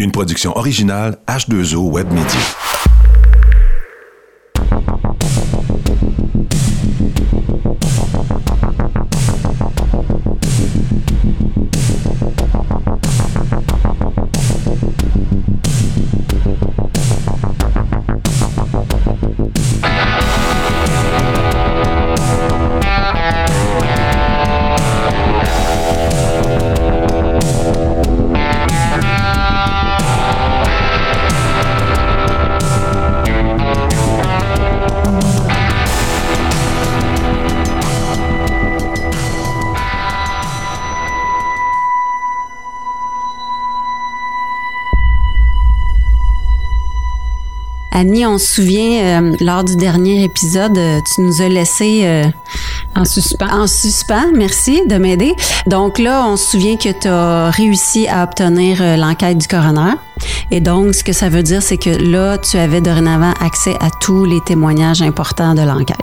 Une production originale H2O Web Media. Annie, on se souvient, lors du dernier épisode, tu nous as laissé en suspens. En suspens, merci de m'aider. Donc là, on se souvient que tu as réussi à obtenir l'enquête du coroner. Et donc, ce que ça veut dire, c'est que là, tu avais dorénavant accès à tous les témoignages importants de l'enquête.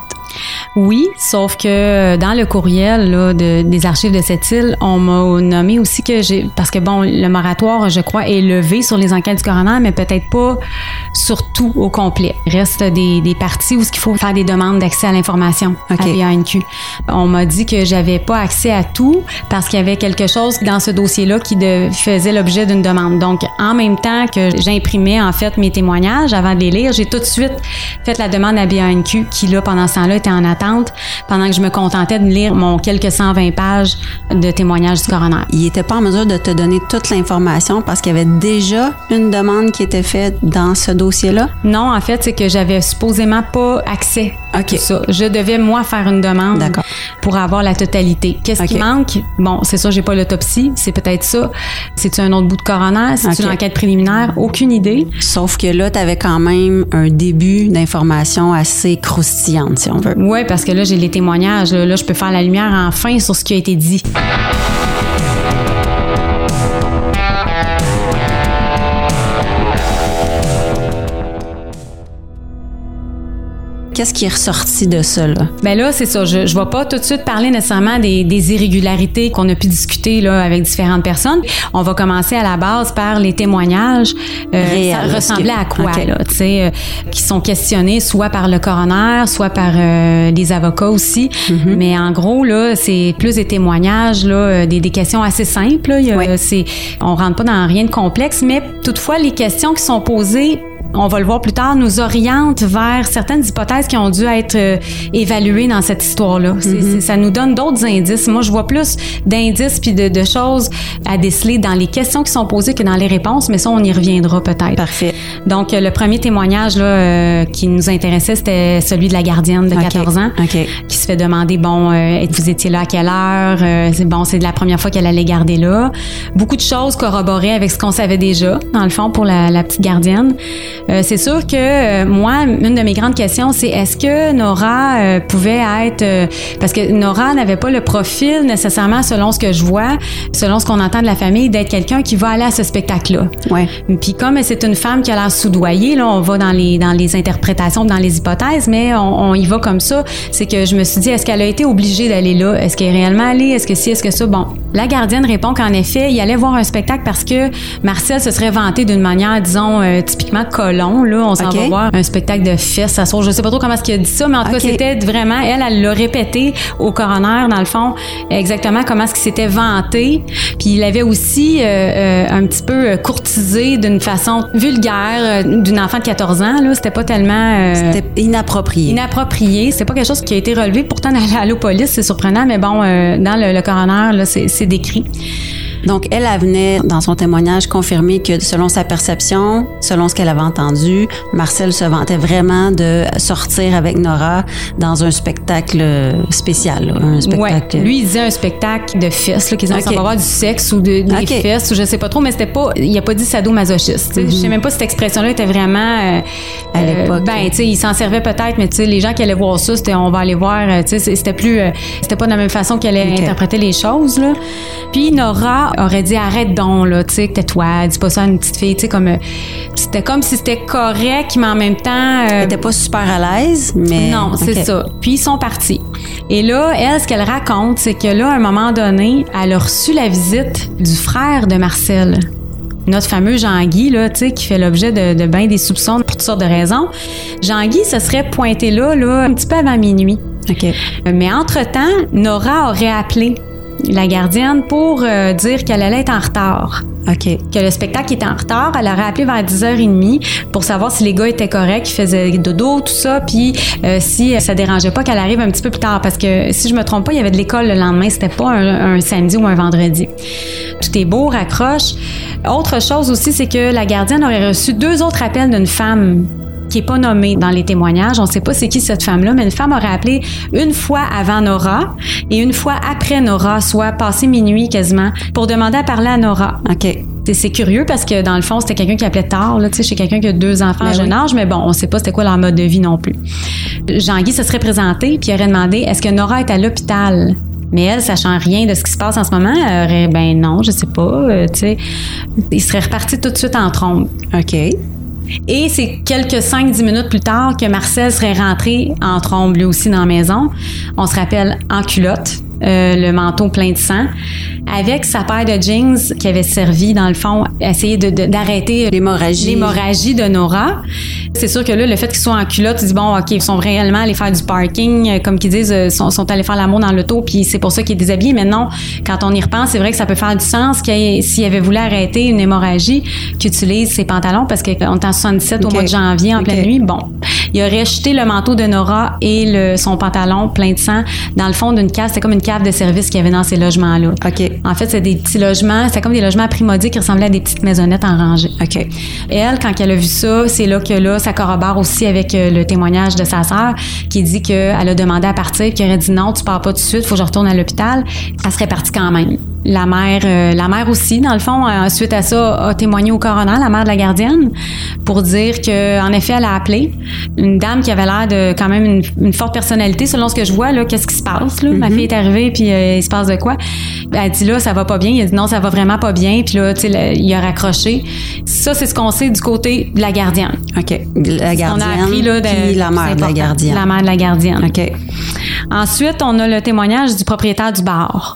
Oui, sauf que dans le courriel là, des archives de cette île, on m'a nommé aussi que parce que bon, le moratoire, je crois, est levé sur les enquêtes du coroner, mais peut-être pas sur tout au complet. Il reste des parties où il faut faire des demandes d'accès à l'information à BANQ. On m'a dit que j'avais pas accès à tout parce qu'il y avait quelque chose dans ce dossier-là qui faisait l'objet d'une demande. Donc, en même temps que j'imprimais en fait mes témoignages avant de les lire, j'ai tout de suite fait la demande à BANQ qui, là, pendant ce temps-là, était en attente pendant que je me contentais de lire mon quelques 120 pages de témoignages du coroner. Il n'était pas en mesure de te donner toute l'information parce qu'il y avait déjà une demande qui était faite dans ce dossier-là? Non, en fait, c'est que j'avais supposément pas accès à tout ça. Je devais, moi, faire une demande pour avoir la totalité. Qu'est-ce qui manque? Bon, c'est ça, j'ai pas l'autopsie. C'est peut-être ça. C'est-tu un autre bout de coroner? C'est-tu une enquête préliminaire? Aucune idée. Sauf que là, tu avais quand même un début d'information assez croustillante, si on veut. Oui, parce que là, j'ai les témoignages. Là, je peux faire la lumière enfin sur ce qui a été dit. Qu'est-ce qui est ressorti de ça, là? Ben là, c'est ça. Je vais pas tout de suite parler nécessairement des irrégularités qu'on a pu discuter là avec différentes personnes. On va commencer à la base par les témoignages. Ça ressemblait à quoi, là? Tu sais, qui sont questionnés soit par le coroner, soit par les avocats aussi. Mm-hmm. Mais en gros, là, c'est plus des témoignages, là, des questions assez simples. Là. On rentre pas dans rien de complexe, mais toutefois, les questions qui sont posées, on va le voir plus tard, nous oriente vers certaines hypothèses qui ont dû être évaluées dans cette histoire-là. Ça nous donne d'autres indices. Moi, je vois plus d'indices puis de choses à déceler dans les questions qui sont posées que dans les réponses, mais ça, on y reviendra peut-être. Parfait. Donc, le premier témoignage là, qui nous intéressait, c'était celui de la gardienne de 14 ans qui se fait demander, bon, vous étiez là à quelle heure? C'est la première fois qu'elle allait garder là. Beaucoup de choses corroboraient avec ce qu'on savait déjà, dans le fond, pour la petite gardienne. C'est sûr que moi, une de mes grandes questions, c'est est-ce que Nora pouvait être... parce que Nora n'avait pas le profil nécessairement, selon ce que je vois, selon ce qu'on entend de la famille, d'être quelqu'un qui va aller à ce spectacle-là. Ouais. Puis comme c'est une femme qui a l'air soudoyée, là, on va dans les interprétations, dans les hypothèses, mais on y va comme ça. C'est que je me suis dit, est-ce qu'elle a été obligée d'aller là? Est-ce qu'elle est réellement allée? Est-ce que si, est-ce que ça? Bon, la gardienne répond qu'en effet, il allait voir un spectacle parce que Marcel se serait vanté d'une manière, disons, typiquement colon, là, on s'en va voir un spectacle de fesses, ça sort. Je sais pas trop comment est-ce qu'il a dit ça, mais en tout cas, c'était vraiment, elle l'a répété au coroner, dans le fond, exactement comment est-ce qu'il s'était vanté. Puis il avait aussi un petit peu courtisé d'une façon vulgaire d'une enfant de 14 ans, là. C'était pas tellement... c'était inapproprié. Inapproprié. C'est pas quelque chose qui a été relevé. Pourtant, dans l'allopolice, c'est surprenant, mais bon, dans le coroner, là, c'est décrit. Donc, elle venait, dans son témoignage, confirmer que selon sa perception, selon ce qu'elle avait entendu, Marcel se vantait vraiment de sortir avec Nora dans un spectacle spécial. Là, un spectacle... Ouais. Lui, il disait un spectacle de fesses, là, qu'ils ont avoir du sexe ou des fesses, ou je sais pas trop, mais c'était pas... Il a pas dit sadomasochiste. Je sais même pas si cette expression-là était vraiment... à l'époque. Tu sais, il s'en servait peut-être, mais tu sais, les gens qui allaient voir ça, c'était on va aller voir, tu sais, c'était plus... c'était pas de la même façon qu'elle allait interpréter les choses, là. Puis Nora aurait dit arrête donc là, tu sais, tais-toi, dis pas ça à une petite fille, tu sais, comme c'était comme si c'était correct, mais en même temps elle était pas super à l'aise, mais non, c'est ça. Puis ils sont partis. Et là, elle, ce qu'elle raconte, c'est que là, à un moment donné, elle a reçu la visite du frère de Marcel. notre fameux Jean-Guy, là, tu sais, qui fait l'objet de bien des soupçons pour toutes sortes de raisons. Jean-Guy se serait pointé là, un petit peu avant minuit. OK. Mais entre-temps, Nora aurait appelé la gardienne pour dire qu'elle allait être en retard. OK. Que le spectacle était en retard. Elle aurait appelé vers 10h30 pour savoir si les gars étaient corrects, qu'ils faisaient dodo, tout ça, puis si ça dérangeait pas qu'elle arrive un petit peu plus tard. Parce que, si je me trompe pas, il y avait de l'école le lendemain. C'était pas un samedi ou un vendredi. Tout est beau, raccroche. Autre chose aussi, c'est que la gardienne aurait reçu 2 autres appels d'une femme qui est pas nommée dans les témoignages. On sait pas c'est qui cette femme-là, mais une femme aurait appelé une fois avant Nora et une fois après Nora, soit passé minuit quasiment, pour demander à parler à Nora. OK. C'est curieux parce que dans le fond, c'était quelqu'un qui appelait tard, là, tu sais, chez quelqu'un qui a 2 enfants à jeune âge, mais bon, on sait pas c'était quoi leur mode de vie non plus. Jean-Guy se serait présenté puis il aurait demandé est-ce que Nora est à l'hôpital? Mais elle, sachant rien de ce qui se passe en ce moment, elle aurait, ben non, je sais pas, tu sais. Il serait reparti tout de suite en trombe. OK. Et c'est quelques 5-10 minutes plus tard que Marcel serait rentré en trombe lui aussi dans la maison. On se rappelle en culotte, le manteau plein de sang, avec sa paire de jeans qui avait servi, dans le fond, à essayer d'arrêter l'hémorragie de Nora. C'est sûr que là, le fait qu'ils soient en culotte, tu dis, bon, OK, ils sont réellement allés faire du parking, comme qu'ils disent, sont allés faire l'amour dans l'auto, puis c'est pour ça qu'ils est déshabillé. Mais non, quand on y repense, c'est vrai que ça peut faire du sens s'il avait voulu arrêter une hémorragie, qu'il utilise ses pantalons, parce qu'on est en 77 au mois de janvier, en pleine nuit. Bon, il aurait jeté le manteau de Nora et son pantalon plein de sang dans le fond d'une cave. C'était comme une cave de service qu'il y avait dans ces logements-là. OK. En fait, c'est des petits logements, c'était comme des logements à Primaudy qui ressemblaient à des petites maisonnettes en rangée. OK. Elle, quand elle a vu ça, c'est là que ça corrobore aussi avec le témoignage de sa sœur qui dit qu'elle a demandé à partir, puis qu'elle aurait dit non, tu pars pas tout de suite, faut que je retourne à l'hôpital. Elle serait partie quand même. La mère aussi, dans le fond, suite à ça, a témoigné au coroner, la mère de la gardienne, pour dire que, en effet, elle a appelé une dame qui avait l'air de quand même une forte personnalité, selon ce que je vois, là, qu'est-ce qui se passe, là? Ma fille est arrivée, puis il se passe de quoi? Elle dit là, ça va pas bien. Il a dit non, ça va vraiment pas bien. Puis là, tu sais, il a raccroché. Ça, c'est ce qu'on sait du côté de la gardienne. OK. La gardienne, on a appris, là, puis la mère de la gardienne. La mère de la gardienne. OK. Ensuite, on a le témoignage du propriétaire du bar.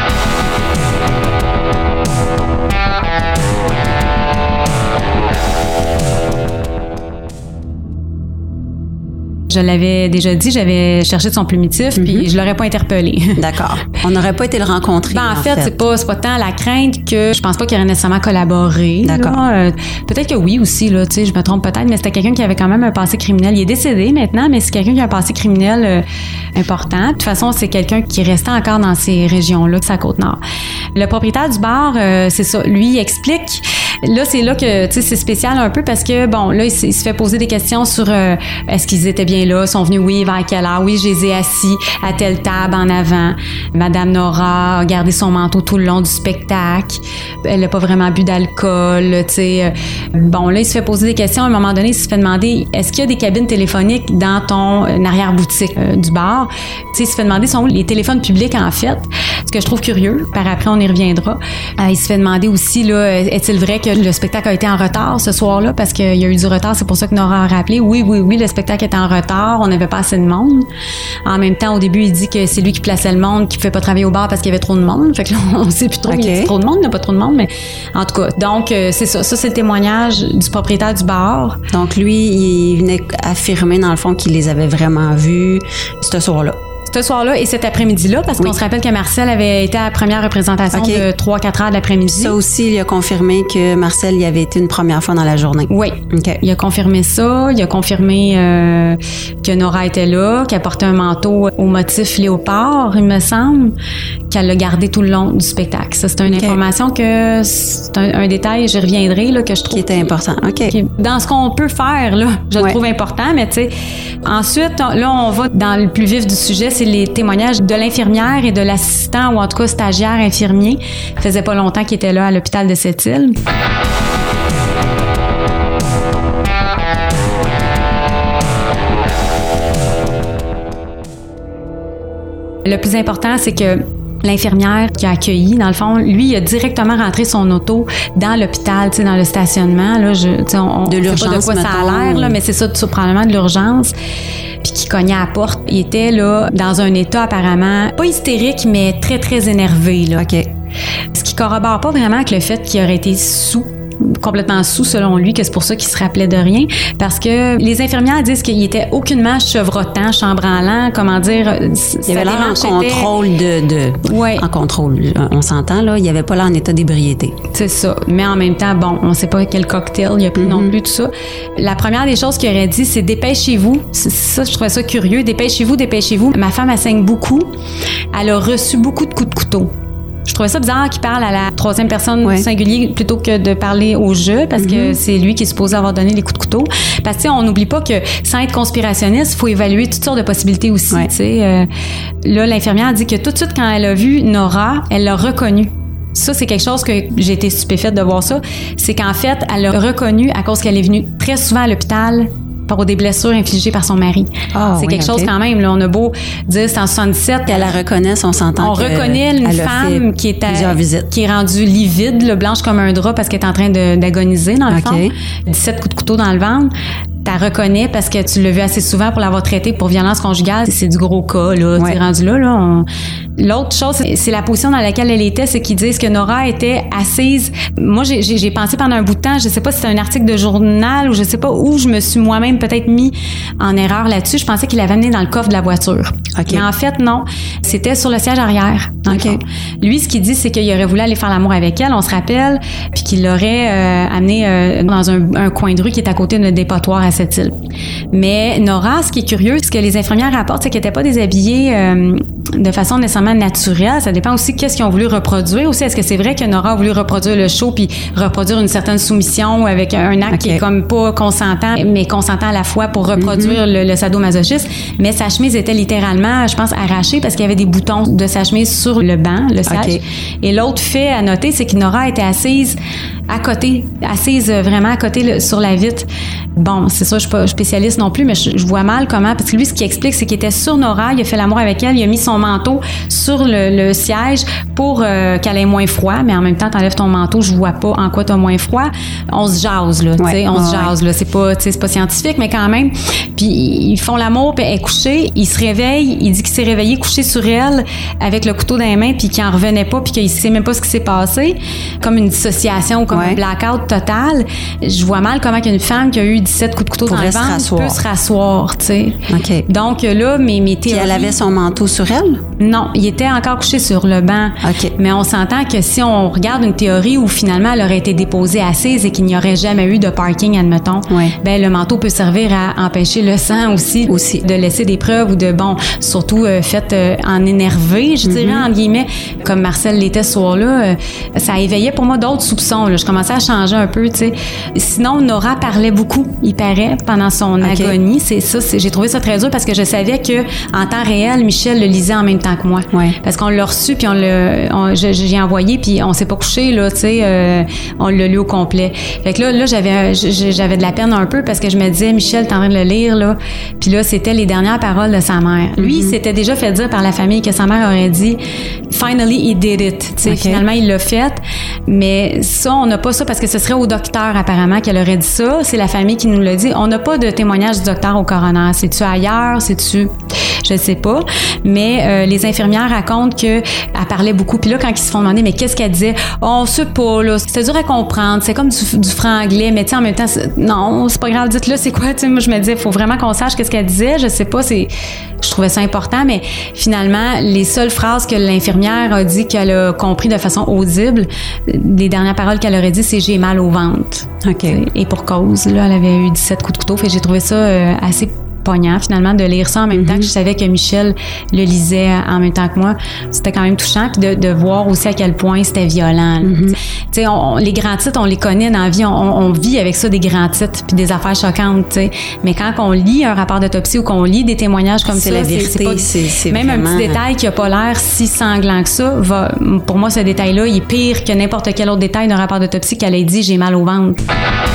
Je l'avais déjà dit, j'avais cherché de son plumitif, puis je l'aurais pas interpellé. D'accord. On n'aurait pas été le rencontrer. Ben, en fait, c'est pas tant la crainte que je pense pas qu'il aurait nécessairement collaboré. D'accord. Peut-être que oui aussi, là, tu sais, je me trompe peut-être, mais c'était quelqu'un qui avait quand même un passé criminel. Il est décédé maintenant, mais c'est quelqu'un qui a un passé criminel important. De toute façon, c'est quelqu'un qui restait encore dans ces régions-là, de sa Côte-Nord. Le propriétaire du bar, c'est ça. Lui, il explique. Là, c'est là que, tu sais, c'est spécial un peu parce que, bon, là, il se fait poser des questions sur est-ce qu'ils étaient bien là, sont venus, oui, vers quelle heure, oui, je les ai assis à telle table en avant. Madame Nora a gardé son manteau tout le long du spectacle. Elle n'a pas vraiment bu d'alcool, tu sais. Bon, là, il se fait poser des questions. À un moment donné, il se fait demander, est-ce qu'il y a des cabines téléphoniques dans ton arrière-boutique du bar? Tu sais, il se fait demander, sont où les téléphones publics, en fait? Ce que je trouve curieux. Par après, on y reviendra. Il se fait demander aussi, là, est-il vrai que le spectacle a été en retard ce soir-là parce qu'il y a eu du retard, c'est pour ça que Nora a rappelé. Oui, le spectacle était en retard, on n'avait pas assez de monde. En même temps, au début, il dit que c'est lui qui plaçait le monde, qui ne pouvait pas travailler au bar parce qu'il y avait trop de monde. Fait que là, on ne sait plus trop, il y a trop de monde, il n'y a pas trop de monde, mais en tout cas. Donc, c'est ça. Ça, c'est le témoignage du propriétaire du bar. Donc, lui, il venait affirmer, dans le fond, qu'il les avait vraiment vus ce soir-là. Ce soir-là et cet après-midi-là, parce qu'on se rappelle que Marcel avait été à la première représentation de 3-4 heures de l'après-midi. Ça aussi, il a confirmé que Marcel y avait été une première fois dans la journée. Oui. Okay. Il a confirmé ça. Il a confirmé que Nora était là, qu'elle portait un manteau au motif léopard, il me semble, qu'elle l'a gardé tout le long du spectacle. Ça, c'est une information que c'est un détail, j'y reviendrai, là, que je trouve... Qui était important. OK. Dans ce qu'on peut faire, là, je le trouve important, mais tu sais... Ensuite, là, on va dans le plus vif du sujet, c'est les témoignages de l'infirmière et de l'assistant, ou en tout cas stagiaire infirmier. Ça faisait pas longtemps qu'il était là à l'hôpital de Sept-Îles. Le plus important, c'est que l'infirmière qui a accueilli, dans le fond, lui, il a directement rentré son auto dans l'hôpital, tu sais, dans le stationnement. Là, on de l'urgence, sait pas de quoi ça a l'air, là, mais c'est ça, probablement de l'urgence. Puis qui cognait à la porte. Il était là dans un état apparemment pas hystérique, mais très, très énervé. Là. OK. Ce qui corrobore pas vraiment avec le fait qu'il aurait été sous. complètement sous selon lui, que c'est pour ça qu'il se rappelait de rien. Parce que les infirmières disent qu'il était aucunement chevrotant, chambranlant, comment dire. Il avait l'air en contrôle Ouais. En contrôle, on s'entend, là. Il avait pas l'air en état d'ébriété. C'est ça. Mais en même temps, bon, on sait pas quel cocktail il y a plus non plus, tout ça. La première des choses qu'il aurait dit, c'est dépêchez-vous. C'est ça, je trouvais ça curieux. Dépêchez-vous, dépêchez-vous. Ma femme, elle saigne beaucoup. Elle a reçu beaucoup de coups de couteau. Je trouvais ça bizarre qu'il parle à la troisième personne singulier plutôt que de parler au jeu, parce que c'est lui qui est supposé avoir donné les coups de couteau. Parce que, on n'oublie pas que sans être conspirationniste, il faut évaluer toutes sortes de possibilités aussi. Là, l'infirmière dit que tout de suite, quand elle a vu Nora, elle l'a reconnue. Ça, c'est quelque chose que j'ai été stupéfaite de voir ça. C'est qu'en fait, elle l'a reconnue à cause qu'elle est venue très souvent à l'hôpital pour des blessures infligées par son mari. C'est quelque chose quand même. Là, on a beau dire c'est en 77. Elle la reconnaît, on s'entend. On reconnaît une femme qui est rendue livide, là, blanche comme un drap parce qu'elle est en train d'agoniser dans le fond. 17 coups de couteau dans le ventre. Tu la reconnais parce que tu l'as vu assez souvent pour l'avoir traitée pour violence conjugale. C'est du gros cas, là. T'es rendu là. L'autre chose, c'est la position dans laquelle elle était, c'est qu'ils disent que Nora était assise. Moi, j'ai pensé pendant un bout de temps, je sais pas si c'était un article de journal ou je sais pas où je me suis moi-même peut-être mis en erreur là-dessus. Je pensais qu'il l'avait amenée dans le coffre de la voiture. Mais en fait, non. C'était sur le siège arrière. Lui, ce qu'il dit, c'est qu'il aurait voulu aller faire l'amour avec elle, on se rappelle, puis qu'il l'aurait amenée dans un coin de rue qui est à côté d'un dépotoir à cette île. Mais Nora, ce qui est curieux, ce que les infirmières rapportent, c'est qu'elle n'était pas déshabillée de façon nécessairement naturelle. Ça dépend aussi qu'est-ce qu'ils ont voulu reproduire. Aussi, est-ce que c'est vrai que Nora a voulu reproduire le show puis reproduire une certaine soumission avec un acte qui est comme pas consentant, mais consentant à la fois pour reproduire le sadomasochisme. Mais sa chemise était littéralement, je pense, arrachée parce qu'il y avait des boutons de sa chemise sur le banc, le siège. Et l'autre fait à noter, c'est que Nora était assise à côté, vraiment à côté sur la vitre. Bon, c'est ça, je suis pas spécialiste non plus, mais je vois mal comment, parce que lui, ce qu'il explique, c'est qu'il était sur Nora, il a fait l'amour avec elle, il a mis son manteau sur le siège pour qu'elle ait moins froid, mais en même temps, t'enlèves ton manteau, je vois pas en quoi t'as moins froid. On se jase, là, tu sais, on se jase, là. C'est pas scientifique, mais quand même. Puis ils font l'amour, puis elle est couchée, il se réveille, il dit qu'il s'est réveillé couché sur elle avec le couteau dans les mains, puis qu'il en revenait pas, puis qu'il sait même pas ce qui s'est passé, comme une dissociation, comme un blackout total. Je vois mal comment qu'une femme qui a eu 17 coups de couteau dans le ventre peut se rasseoir, tu sais. Donc là, mes théories... Puis elle avait son manteau sur elle? Non, il était encore couché sur le banc. Mais on s'entend que si on regarde une théorie où finalement elle aurait été déposée assise et qu'il n'y aurait jamais eu de parking, admettons, ben le manteau peut servir à empêcher le sang aussi de laisser des preuves ou de, surtout fait en énervé, je dirais, entre guillemets, comme Marcel l'était ce soir-là. Ça éveillait pour moi d'autres soupçons, là. Je commençais à changer un peu, tu sais. Sinon, Nora parlait beaucoup, il paraît, pendant son agonie. C'est ça, j'ai trouvé ça très dur parce que je savais que en temps réel, Michel le lisait en même temps que moi. Parce qu'on l'a reçu, puis j'ai envoyé, puis on s'est pas couché, là, tu sais, on l'a lu au complet. Fait que là j'avais de la peine un peu parce que je me disais, Michel, t'es en train de le lire, là. Puis là, c'était les dernières paroles de sa mère. Lui, il s'était déjà fait dire par la famille que sa mère aurait dit « Finally, he did it ». Tu sais, finalement, il l'a fait. Mais ça, on n'a pas ça parce que ce serait au docteur, apparemment, qu'elle aurait dit ça. C'est la famille qui nous l'a dit. On n'a pas de témoignage du docteur au coroner. C'est-tu ailleurs? C'est-tu... Je sais pas. Mais les infirmières racontent qu'elle parlait beaucoup. Puis là, quand ils se font demander, mais qu'est-ce qu'elle disait? Oh, on sait pas, là. C'était dur à comprendre. C'est comme du franglais. Mais tu sais, en même temps, non, c'est pas grave. Dites-le, c'est quoi? Tu sais, moi, je me disais, il faut vraiment qu'on sache qu'est-ce qu'elle disait. Je sais pas. Je trouvais ça important. Mais finalement, les seules phrases que l'infirmière a dit qu'elle a compris de façon audible, les dernières paroles qu'elle aurait dit, c'est « j'ai mal au ventre ». Et pour cause, là, elle avait eu 17 coups de couteau. Fait que j'ai trouvé ça assez poignant, finalement, de lire ça en même temps que je savais que Michel le lisait en même temps que moi. C'était quand même touchant. Puis de voir aussi à quel point c'était violent. Tu sais, les grands titres, on les connaît dans la vie. On vit avec ça, des grands titres puis des affaires choquantes, tu sais. Mais quand on lit un rapport d'autopsie ou qu'on lit des témoignages comme ça, la vérité, c'est même vraiment... un petit détail qui a pas l'air si sanglant que ça. Pour moi, ce détail-là, il est pire que n'importe quel autre détail d'un rapport d'autopsie qu'elle ait dit « j'ai mal au ventre ».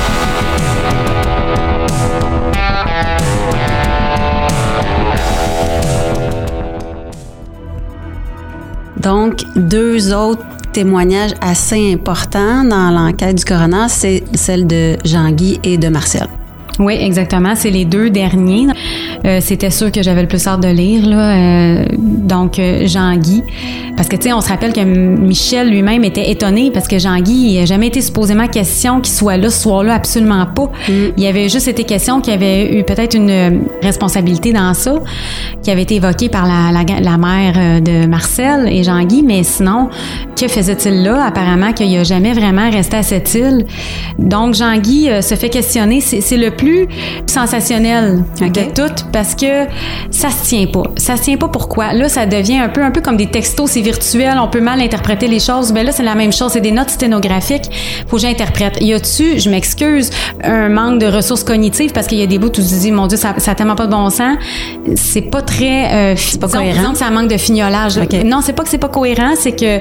Donc, deux autres témoignages assez importants dans l'enquête du coroner, c'est celle de Jean-Guy et de Marcel. Oui, exactement. C'est les 2 derniers. C'était sûr que j'avais le plus hâte de lire, là. Donc, Jean-Guy. Parce que, tu sais, on se rappelle que Michel lui-même était étonné parce que Jean-Guy n'a jamais été supposément question qu'il soit là ce soir-là, absolument pas. Il y avait juste été question qu'il y avait eu peut-être une responsabilité dans ça, qui avait été évoquée par la mère de Marcel et Jean-Guy, mais sinon, que faisait-il là? Apparemment qu'il n'a jamais vraiment resté à cette île. Donc, Jean-Guy se fait questionner. C'est le plus sensationnel de tout parce que ça se tient pas. Ça se tient pas pourquoi? Là, ça devient un peu comme des textos, c'est virtuel, on peut mal interpréter les choses. Ben là, c'est la même chose, c'est des notes sténographiques. Faut que j'interprète. Y a-tu, je m'excuse, un manque de ressources cognitives parce qu'il y a des bouts où tu te dis, mon Dieu, ça a tellement pas de bon sens. C'est pas très... c'est pas cohérent. Disons que ça manque de fignolage. Okay. Non, c'est pas que c'est pas cohérent, c'est que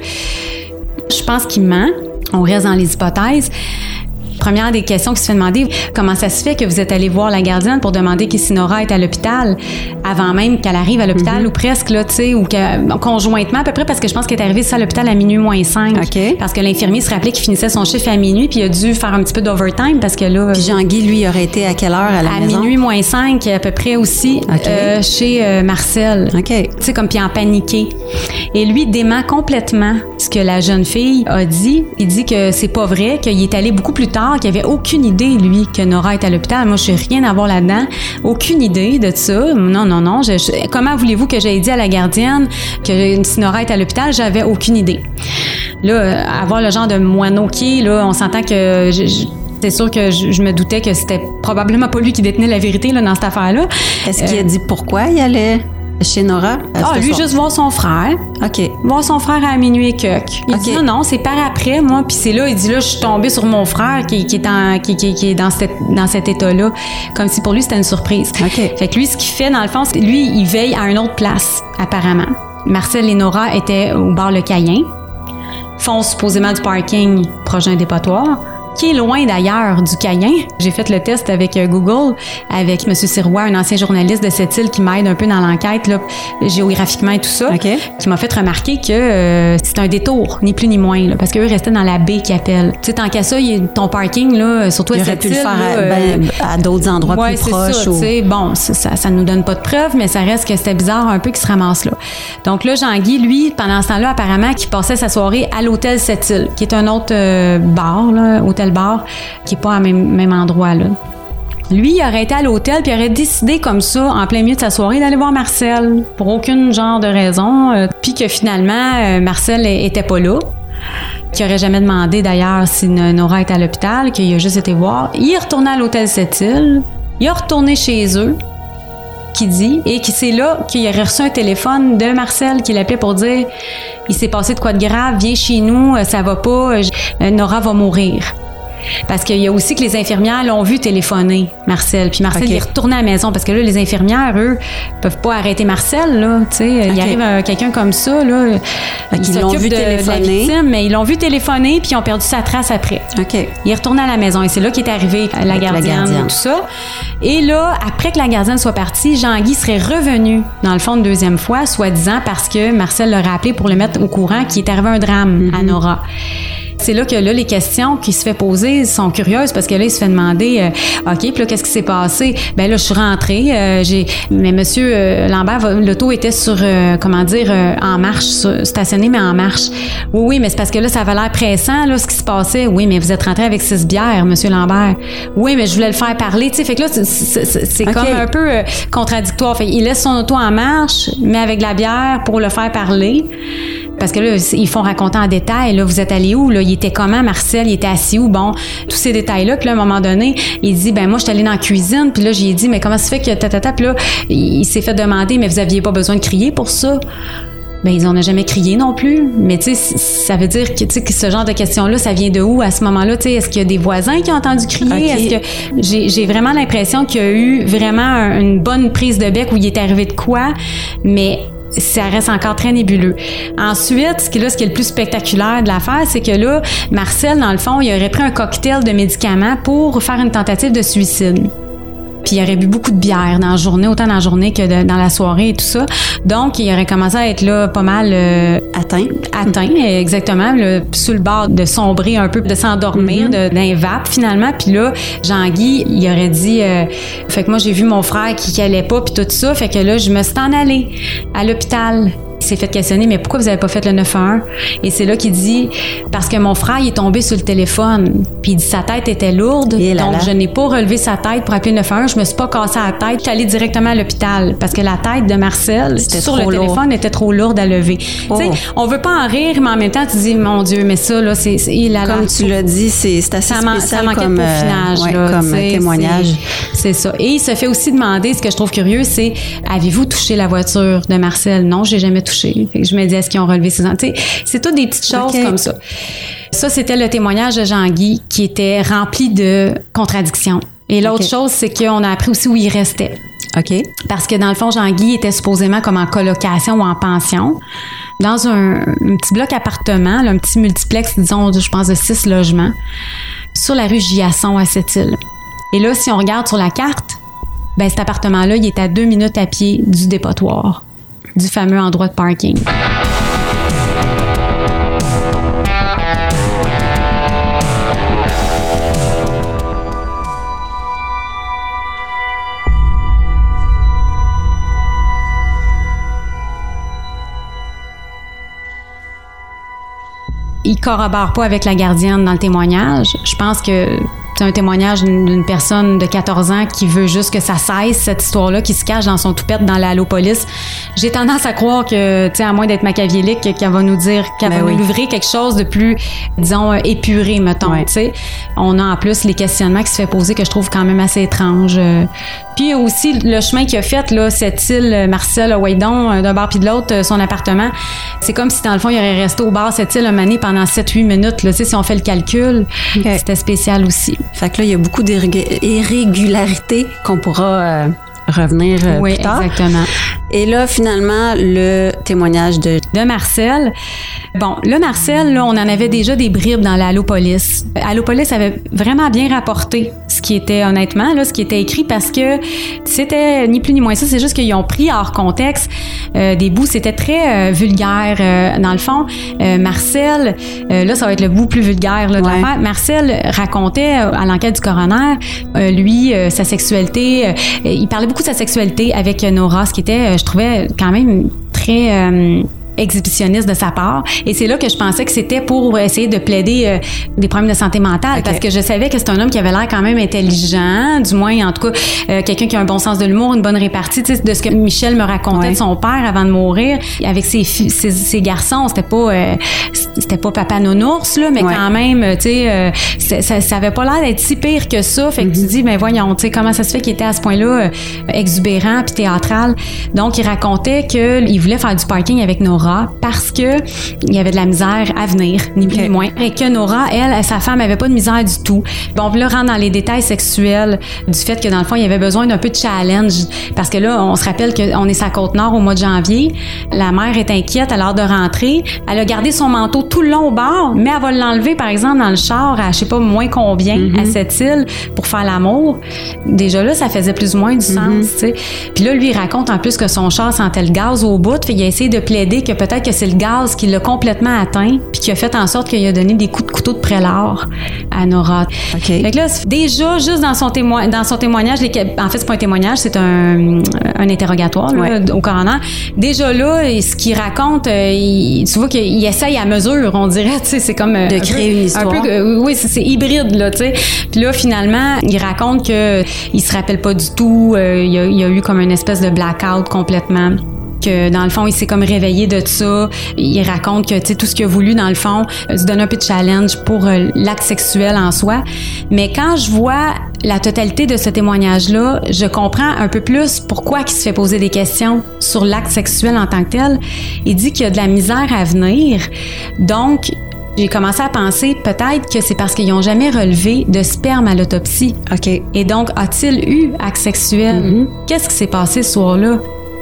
je pense qu'il ment. On reste dans les hypothèses. Première des questions qui se fait demander, comment ça se fait que vous êtes allé voir la gardienne pour demander si Nora est à l'hôpital avant même qu'elle arrive à l'hôpital ou presque, là, tu sais, ou conjointement à peu près, parce que je pense qu'elle est arrivée à l'hôpital à minuit moins 5. Parce que l'infirmier se rappelait qu'il finissait son chiffre à minuit puis il a dû faire un petit peu d'overtime parce que là... Puis Jean-Guy, lui, aurait été à quelle heure à la maison? À minuit moins 5, à peu près aussi, chez Marcel. Tu sais, comme puis en paniqué. Et lui dément complètement ce que la jeune fille a dit. Il dit que c'est pas vrai, qu'il est allé beaucoup plus tard, qu'il avait aucune idée, lui, que Nora est à l'hôpital. Moi, je n'ai rien à voir là-dedans. Aucune idée de ça. Non. Comment voulez-vous que j'aie dit à la gardienne que si Nora est à l'hôpital? J'avais aucune idée. Là, avoir le genre de moineau qui, là, on s'entend que... C'est sûr que je me doutais que c'était probablement pas lui qui détenait la vérité là, dans cette affaire-là. Est-ce qu'il a dit pourquoi il allait chez Nora? Lui, juste voir son frère. Voir son frère à minuit et quelques. Il dit non, c'est par après, moi. Puis c'est là, il dit là, je suis tombée sur mon frère qui est dans cet état-là. Comme si pour lui, c'était une surprise. Fait que lui, ce qu'il fait, dans le fond, c'est lui, il veille à une autre place, apparemment. Marcel et Nora étaient au bar Le Cayen. Font supposément du parking proche d'un dépotoir, qui est loin d'ailleurs du Cayen. J'ai fait le test avec Google, avec M. Sirois, un ancien journaliste de cette île qui m'aide un peu dans l'enquête, là, géographiquement et tout ça, qui m'a fait remarquer que c'est un détour, ni plus ni moins, là, parce qu'eux restaient dans la baie qu'ils appellent. Tu sais, tant qu'à ça, ton parking, là, surtout à cette île, il aurait pu le faire à d'autres endroits plus proches. C'est ça, tu sais, bon, ça nous donne pas de preuves, mais ça reste que c'était bizarre un peu qu'il se ramasse là. Donc là, Jean-Guy, lui, pendant ce temps-là, apparemment, qu'il passait sa soirée à l'hôtel Sept-Îles, qui est un autre bar, là, hôtel-bar, qui n'est pas au même endroit, là. Lui, il aurait été à l'hôtel puis il aurait décidé comme ça, en plein milieu de sa soirée, d'aller voir Marcel pour aucune genre de raison. Puis que finalement, Marcel était pas là. Qu'il n'aurait jamais demandé d'ailleurs si Nora était à l'hôpital, qu'il a juste été voir. Il est retourné à l'hôtel Sept-Îles. Il est retourné chez eux, qui dit, et c'est là qu'il a reçu un téléphone de Marcel qui l'appelait pour dire il s'est passé de quoi de grave, viens chez nous, ça va pas, Nora va mourir. Parce qu'il y a aussi que les infirmières l'ont vu téléphoner, Marcel. Puis Marcel, il est retourné à la maison parce que là, les infirmières, eux, peuvent pas arrêter Marcel, là. Tu sais, il arrive quelqu'un comme ça, là. Ils l'ont vu téléphoner. De la victime, mais ils l'ont vu téléphoner puis ils ont perdu sa trace après. Il est retourné à la maison et c'est là qu'il est arrivé la gardienne et tout ça. Et là, après que la gardienne soit partie, Jean-Guy serait revenu, dans le fond, une deuxième fois, soi-disant parce que Marcel l'aurait appelé pour le mettre au courant qu'il est arrivé un drame à Nora. C'est là que là, les questions qui se fait poser sont curieuses parce que là, il se fait demander OK, puis là, qu'est-ce qui s'est passé? Ben là, je suis rentrée. Mais monsieur Lambert, l'auto était sur, en marche, stationné, mais en marche. Oui, mais c'est parce que là, ça avait l'air pressant, là, ce qui se passait. Oui, mais vous êtes rentré avec 6 bières, monsieur Lambert. Oui, mais je voulais le faire parler. Tu sais, fait que là, c'est comme un peu contradictoire. Fait qu'il laisse son auto en marche, mais avec de la bière pour le faire parler. Parce que là, ils font raconter en détail, là, vous êtes allé où, là, il était comment, Marcel, il était assis où, bon, tous ces détails-là, puis là, à un moment donné, il dit, ben moi, je suis allée dans la cuisine, puis là, j'ai dit, mais comment ça fait que puis là, il s'est fait demander, mais vous aviez pas besoin de crier pour ça? Ben ils en ont jamais crié non plus, mais tu sais, ça veut dire que, tu sais, que ce genre de questions-là, ça vient de où à ce moment-là? Tu sais, est-ce qu'il y a des voisins qui ont entendu crier? Est-ce que j'ai vraiment l'impression qu'il y a eu vraiment une bonne prise de bec où il est arrivé de quoi, mais ça reste encore très nébuleux. Ensuite, ce qui est le plus spectaculaire de l'affaire, c'est que là, Marcel, dans le fond, il aurait pris un cocktail de médicaments pour faire une tentative de suicide. puis il aurait bu beaucoup de bière dans la journée, autant dans la journée que dans la soirée et tout ça. Donc, il aurait commencé à être là pas mal atteint, exactement, sur le bord de sombrer un peu, de s'endormir, d'un vape finalement. Puis là, Jean-Guy, il aurait dit, fait que moi j'ai vu mon frère qui allait pas puis tout ça, fait que là je me suis en allée à l'hôpital. Il s'est fait questionner, mais pourquoi vous avez pas fait le 911? Et c'est là qu'il dit, parce que mon frère, il est tombé sur le téléphone. Puis il dit, sa tête était lourde. Donc, je n'ai pas relevé sa tête pour appeler le 911. Je me suis pas cassé la tête. Je suis allée directement à l'hôpital. Parce que la tête de Marcel, sur le téléphone, était trop lourde à lever. Tu sais, on veut pas en rire, mais en même temps, tu dis, mon Dieu, mais ça, là, comme tu l'as dit, c'est assez spécial comme peaufinage, comme témoignage. C'est ça. Et il se fait aussi demander, ce que je trouve curieux, c'est, avez-vous touché la voiture de Marcel? Non, j'ai jamais touché. Fait que je me dis, est-ce qu'ils ont relevé ses enfants? C'est toutes des petites choses comme ça. Ça, c'était le témoignage de Jean-Guy qui était rempli de contradictions. Et l'autre chose, c'est qu'on a appris aussi où il restait. OK. Parce que dans le fond, Jean-Guy était supposément comme en colocation ou en pension dans un petit bloc appartement, là, un petit multiplex, disons, je pense, de 6 logements, sur la rue Giasson à Sept-Îles. Et là, si on regarde sur la carte, ben cet appartement-là, il est à 2 minutes à pied du dépotoir, du fameux endroit de parking. Il corrobore pas avec la gardienne dans le témoignage. Je pense que c'est un témoignage d'une personne de 14 ans qui veut juste que ça cesse, cette histoire-là, qui se cache dans son toupette dans l'allopolice. J'ai tendance à croire que, tu sais, à moins d'être machiavélique, qu'elle va nous dire, qu'elle va nous livrer quelque chose de plus, disons, épuré, mettons, tu sais. On a en plus les questionnements qui se fait poser que je trouve quand même assez étranges. Puis aussi, le chemin qu'il a fait, là, cette île, Marcel Waydon, d'un bar puis de l'autre, son appartement, c'est comme si, dans le fond, il aurait resté au bar cette île un année pendant 7-8 minutes, là, tu sais, si on fait le calcul, c'était spécial aussi. Fait que là, il y a beaucoup d'irrégularités qu'on pourra revenir plus tard. Oui, exactement. Et là, finalement, le témoignage de Marcel. Bon, là, Marcel, là, on en avait déjà des bribes dans l'Allopolice. Allopolice avait vraiment bien rapporté ce qui était, honnêtement, là, ce qui était écrit parce que c'était ni plus ni moins ça, c'est juste qu'ils ont pris hors contexte des bouts, c'était très vulgaire. Dans le fond, Marcel, là, ça va être le bout plus vulgaire là, de l'affaire. Marcel racontait à l'enquête du coroner, lui, sa sexualité, il parlait beaucoup de sa sexualité avec Nora, ce qui était, je trouvais, quand même très exhibitionniste de sa part. Et c'est là que je pensais que c'était pour essayer de plaider des problèmes de santé mentale, parce que je savais que c'est un homme qui avait l'air quand même intelligent, du moins, en tout cas, quelqu'un qui a un bon sens de l'humour, une bonne répartie, tu sais, de ce que Michel me racontait de son père avant de mourir. Avec ses garçons, c'était pas papa nounours, là, mais quand même, tu sais, ça avait pas l'air d'être si pire que ça. Fait que tu dis, ben voyons, tu sais, comment ça se fait qu'il était à ce point-là exubérant puis théâtral. Donc, il racontait qu'il voulait faire du parking avec Nora parce que il y avait de la misère à venir, ni plus ni moins. Et que Nora, elle, sa femme, avait pas de misère du tout. Bon, là, rentre dans les détails sexuels du fait que, dans le fond, il y avait besoin d'un peu de challenge. Parce que là, on se rappelle qu'on est sur la Côte-Nord au mois de janvier. La mère est inquiète à l'heure de rentrer. Elle a gardé son manteau tout le long au bar, mais elle va l'enlever, par exemple, dans le char à, je sais pas, moins combien, à cette île, pour faire l'amour. Déjà là, ça faisait plus ou moins du sens, tu sais. Puis là, lui, il raconte en plus que son char sentait le gaz au bout. Fait qu'il a essayé de plaider que peut-être que c'est le gaz qui l'a complètement atteint puis qui a fait en sorte qu'il a donné des coups de couteau de prélat à Nora. Fait que là, déjà, juste dans son témoignage, en fait, c'est pas un témoignage, c'est un interrogatoire là, au coroner. Déjà là, ce qu'il raconte, tu vois qu'il essaye à mesure, on dirait, tu sais, c'est comme... de créer une histoire. Un peu, oui, c'est hybride, là, tu sais. Puis là, finalement, il raconte qu'il se rappelle pas du tout, il y a eu comme une espèce de blackout complètement. Que dans le fond, il s'est comme réveillé de ça. Il raconte que, tu sais, tout ce qu'il a voulu, dans le fond, se donner un peu de challenge pour l'acte sexuel en soi. Mais quand je vois la totalité de ce témoignage-là, je comprends un peu plus pourquoi il se fait poser des questions sur l'acte sexuel en tant que tel. Il dit qu'il y a de la misère à venir. Donc, j'ai commencé à penser peut-être que c'est parce qu'ils n'ont jamais relevé de sperme à l'autopsie. Et donc, a-t-il eu acte sexuel? Qu'est-ce qui s'est passé ce soir-là?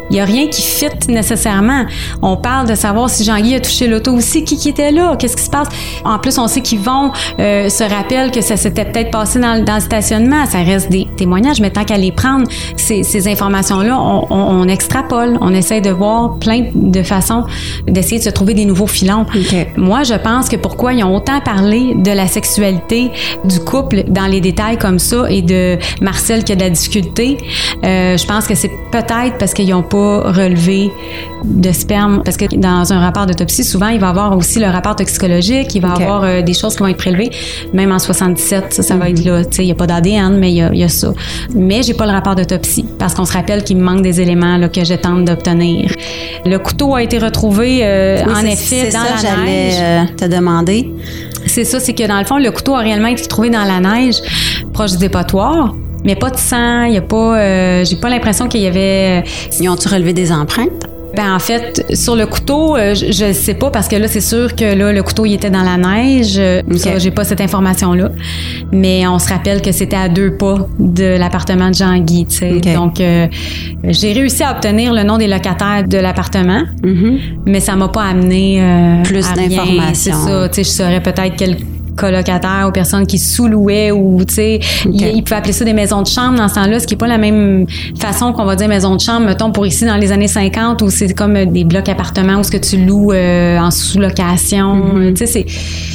Il y a rien qui fit nécessairement. On parle de savoir si Jean-Guy a touché l'auto aussi, qui était là, qu'est-ce qui se passe. En plus, on sait qu'Yvon se rappelle que ça s'était peut-être passé dans le stationnement. Ça reste des témoignages, mais tant qu'à les prendre, ces informations-là, on extrapole. On essaie de voir plein de façons d'essayer de se trouver des nouveaux filons. Okay. Moi, je pense que pourquoi ils ont autant parlé de la sexualité du couple dans les détails comme ça et de Marcel qui a de la difficulté, je pense que c'est peut-être parce qu'ils n'ont pas relevé de sperme. Parce que dans un rapport d'autopsie, souvent, il va y avoir aussi le rapport toxicologique, il va y avoir des choses qui vont être prélevées. Même en 77, ça va être là. Tu sais, il n'y a pas d'ADN, mais il y a ça. Mais j'ai pas le rapport d'autopsie parce qu'on se rappelle qu'il me manque des éléments là, que je tente d'obtenir. Le couteau a été retrouvé, en effet, dans la neige. J'allais te demander. C'est ça, c'est que dans le fond, le couteau a réellement été trouvé dans la neige, proche du dépotoir. Mais pas de sang, il y a pas... j'ai pas l'impression qu'il y avait... Ils ont-tu relevé des empreintes? Ben en fait, sur le couteau, je sais pas parce que là, c'est sûr que là, le couteau, il était dans la neige. Ça, j'ai pas cette information-là. Mais on se rappelle que c'était à 2 pas de l'appartement de Jean-Guy, tu sais. Okay. Donc, j'ai réussi à obtenir le nom des locataires de l'appartement, mais ça m'a pas amené plus d'informations. C'est ça, tu sais, je saurais peut-être quel colocataires ou personnes qui sous-louaient ou, tu sais, ils pouvaient appeler ça des maisons de chambre dans ce temps-là, ce qui est pas la même façon qu'on va dire maison de chambre, mettons, pour ici dans les années 50 où c'est comme des blocs appartements où ce que tu loues en sous-location, tu sais,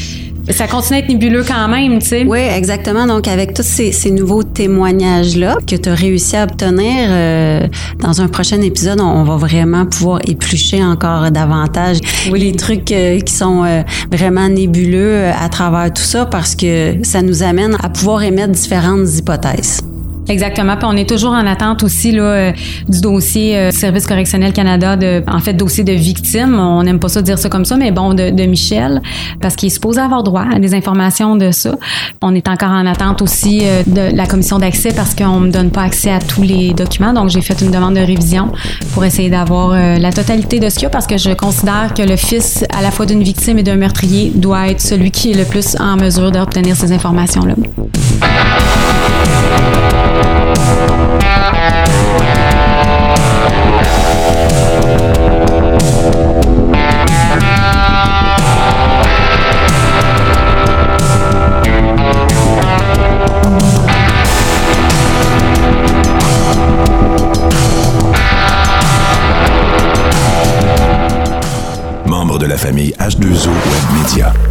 ça continue à être nébuleux quand même, tu sais. Oui, exactement. Donc, avec tous ces nouveaux témoignages-là que tu as réussi à obtenir, dans un prochain épisode, on va vraiment pouvoir éplucher encore davantage les trucs qui sont vraiment nébuleux à travers tout ça parce que ça nous amène à pouvoir émettre différentes hypothèses. Exactement. Puis on est toujours en attente aussi là du dossier Service correctionnel Canada, dossier de victime. On n'aime pas ça dire ça comme ça, mais bon, de Michel, parce qu'il est supposé avoir droit à des informations de ça. On est encore en attente aussi de la commission d'accès parce qu'on me donne pas accès à tous les documents. Donc, j'ai fait une demande de révision pour essayer d'avoir la totalité de ce qu'il y a parce que je considère que le fils à la fois d'une victime et d'un meurtrier doit être celui qui est le plus en mesure d'obtenir ces informations-là. Membre de la famille H2O Web Media.